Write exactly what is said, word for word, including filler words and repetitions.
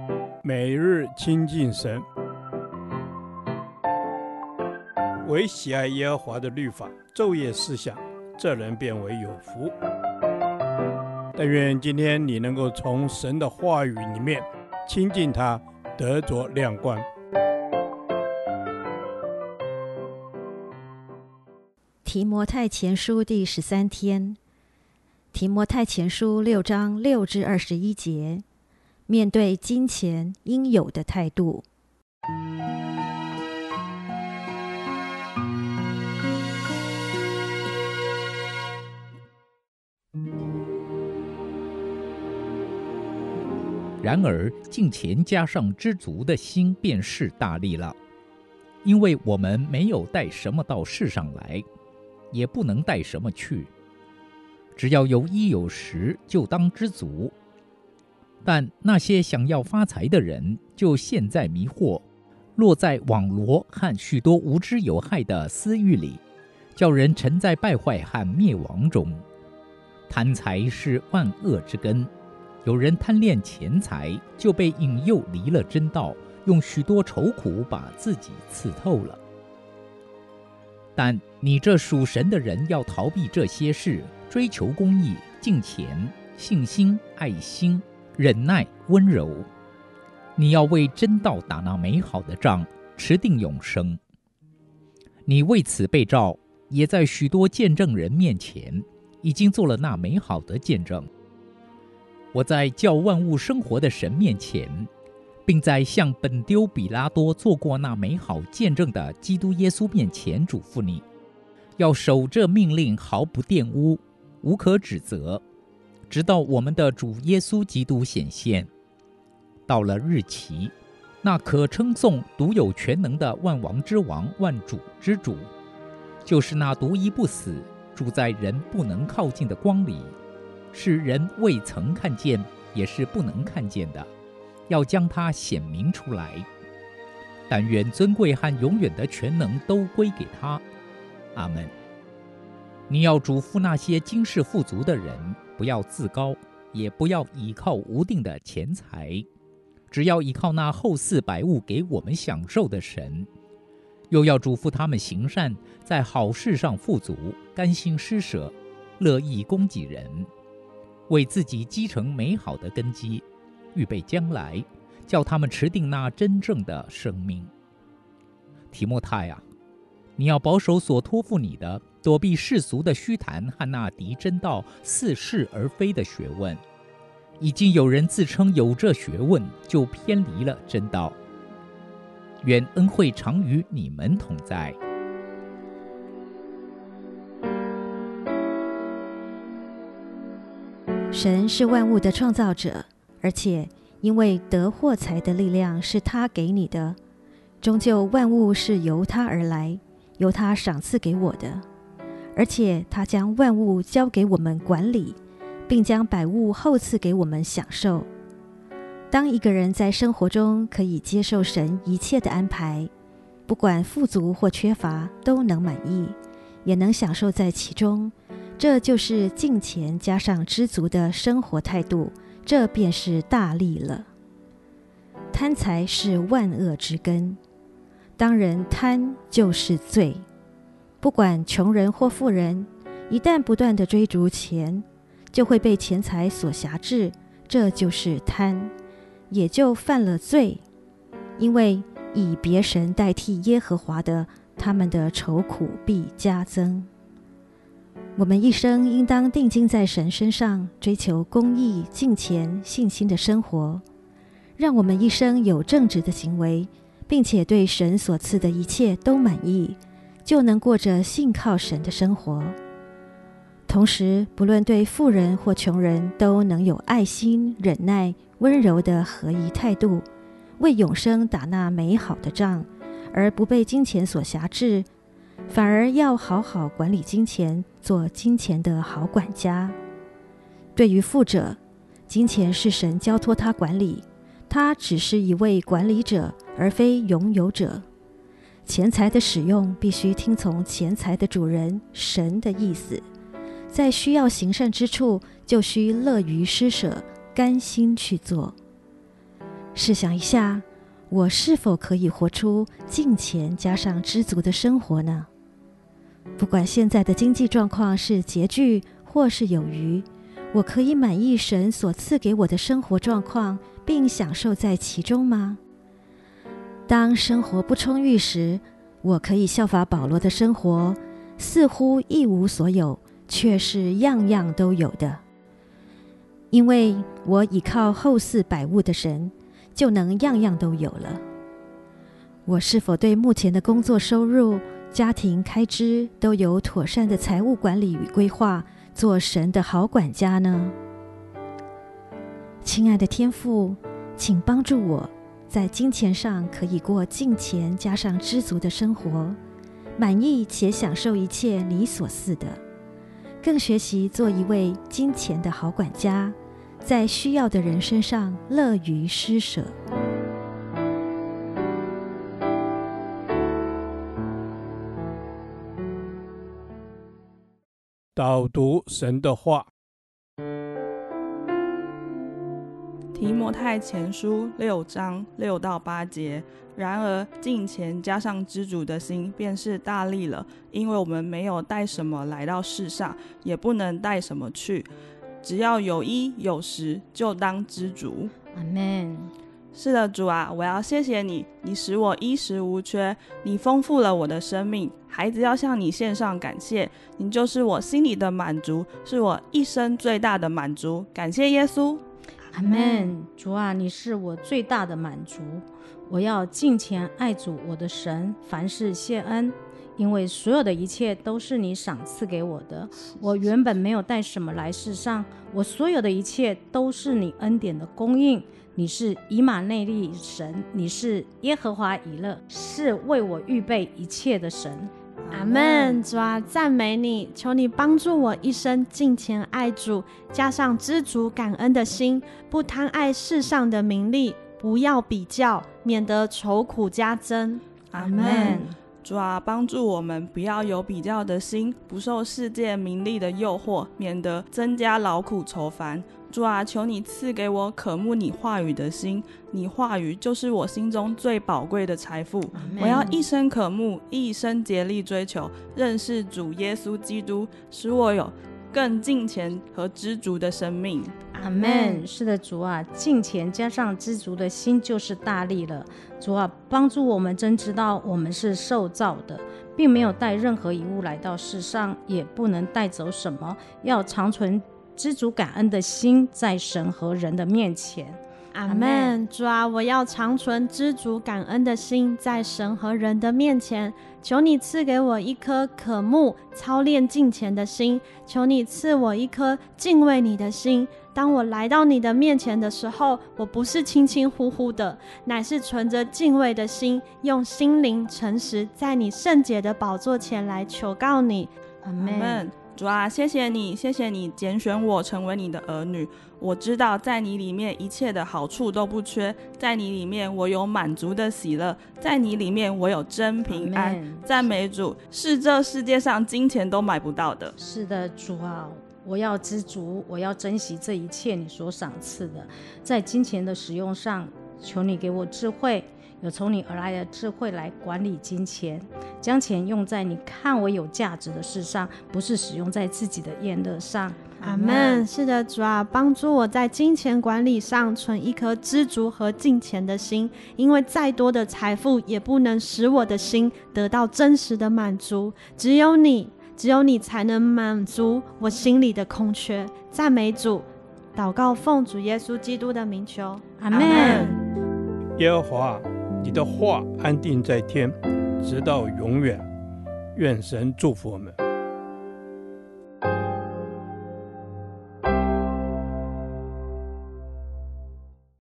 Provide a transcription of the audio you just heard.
每日亲近神，唯喜爱耶和华的律法，昼夜思想，这人变为有福。但愿今天你能够从神的话语里面亲近他，得着亮光。 提摩太前书第十三天，提摩太前书六章六至二十一节，面对金钱应有的态度。 然而敬虔加上知足的心便是大利了，因为我们没有带什么到世上来，也不能带什么去，只要有衣有食，就当知足。但那些想要发财的人，就陷在迷惑，落在网罗和许多无知有害的私欲里，叫人沉在败坏和灭亡中。贪财是万恶之根，有人贪恋钱财，就被引诱离了真道，用许多愁苦把自己刺透了。但你这属神的人要逃避这些事，追求公义、敬虔、信心、爱心、忍耐、温柔。你要为真道打那美好的仗，持定永生。你为此被召，也在许多见证人面前已经做了那美好的见证。我在叫万物生活的神面前，并在向本丢比拉多做过那美好见证的基督耶稣面前嘱咐你，要守这命令，毫不玷污，无可指责，直到我们的主耶稣基督显现。到了日期，那可称颂独有全能的万王之王、万主之主，就是那独一不死、住在人不能靠近的光里，是人未曾看见，也是不能看见的，要将它显明出来。但愿尊贵和永远的全能都归给他。阿们。你要嘱咐那些今世富足的人，不要自高，也不要倚靠无定的钱财，只要依靠那后赐百物给我们享受的神。又要嘱咐他们行善，在好事上富足，甘心施舍，乐意供给人，为自己积成美好的根基，预备将来，叫他们持定那真正的生命。提摩太啊，你要保守所托付你的，躲避世俗的虚谈和那敌真道似是而非的学问。已经有人自称有这学问，就偏离了真道。愿恩惠常与你们同在。 神是万物的创造者，而且因为得获财的力量是他给你的，终究万物是由他而来，由他赏赐给我的。而且他将万物交给我们管理，并将百物厚赐给我们享受。当一个人在生活中可以接受神一切的安排，不管富足或缺乏，都能满意，也能享受在其中，这就是敬虔加上知足的生活态度，这便是大利了。贪财是万恶之根，当人贪就是罪。不管穷人或富人，一旦不断地追逐钱，就会被钱财所辖制，这就是贪，也就犯了罪。因为以别神代替耶和华的，他们的愁苦必加增。我们一生应当定睛在神身上，追求公义、敬虔、信心的生活，让我们一生有正直的行为，并且对神所赐的一切都满意，就能过着信靠神的生活。同时，不论对富人或穷人，都能有爱心、忍耐、温柔的合一态度，为永生打那美好的仗，而不被金钱所辖制，反而要好好管理金钱，做金钱的好管家。对于富者，金钱是神交托他管理，他只是一位管理者，而非拥有者。钱财的使用必须听从钱财的主人神的意思，在需要行善之处，就需乐于施舍，甘心去做。 试想一下，我是否可以活出敬虔加上知足的生活呢？不管现在的经济状况是拮据或是有余，我可以满意神所赐给我的生活状况，并享受在其中吗？当生活不充裕时，我可以效法保罗的生活，似乎一无所有，却是样样都有的。因为我倚靠后赐百物的神，就能样样都有了。我是否对目前的工作收入、家庭开支都有妥善的财务管理与规划，做神的好管家呢？亲爱的天父，请帮助我在金钱上可以过敬虔加上知足的生活，满意且享受一切你所赐的，更学习做一位金钱的好管家，在需要的人身上乐于施舍。 导读神的话， 提摩太前书六章六到八节，然而敬虔加上知足的心，便是大利了，因为我们没有带什么来到世上，也不能带什么去，只要有衣有食，就当知足。 阿们。 是的，主啊，我要谢谢你，你使我衣食无缺，你丰富了我的生命。孩子要向你献上感谢，你就是我心里的满足，是我一生最大的满足。感谢耶稣。 阿们。主啊，你是我最大的满足，我要敬虔爱主我的神，凡事谢恩，因为所有的一切都是你赏赐给我的。我原本没有带什么来世上，我所有的一切都是你恩典的供应。你是以马内利神，你是耶和华以勒，是为我预备一切的神。 阿们。主啊，赞美你，求你帮助我一生敬虔爱主，加上知足感恩的心，不贪爱世上的名利，不要比较，免得愁苦加增。 阿们。主啊，帮助我们不要有比较的心，不受世界名利的诱惑，免得增加劳苦愁烦。主啊，求你赐给我渴慕你话语的心，你话语就是我心中最宝贵的财富。我要一生渴慕，一生竭力追求，认识主耶稣基督，使我有更敬虔和知足的生命。 阿们。是的，主啊，敬虔加上知足的心就是大利了。主啊，帮助我们真知道我们是受造的，并没有带任何遗物来到世上，也不能带走什么，要常存知足感恩的心，在神和人的面前。 阿们。主啊，我要常存知足感恩的心，在神和人的面前。求你赐给我一颗渴慕操练敬虔的心，求你赐我一颗敬畏你的心。当我来到你的面前的时候，我不是轻轻呼呼的，乃是存着敬畏的心，用心灵诚实，在你圣洁的宝座前来求告你。 阿们。主啊，谢谢你，谢谢你拣选我成为你的儿女。我知道在你里面一切的好处都不缺，在你里面我有满足的喜乐，在你里面我有真平安。赞美主，是这世界上金钱都买不到的。 是的，主啊，我要知足，我要珍惜这一切你所赏赐的。在金钱的使用上，求你给我智慧，有从你而来的智慧来管理金钱，将钱用在你看为有价值的事上，不是使用在自己的宴乐上。 阿们。是的，主啊，帮助我在金钱管理上存一颗知足和敬虔的心，因为再多的财富也不能使我的心得到真实的满足，只有你只有你才能满足我心里的空缺。赞美主，祷告奉主耶稣基督的名求。 阿们。 耶和华，你的话安定在天，直到永远。愿神祝福我们。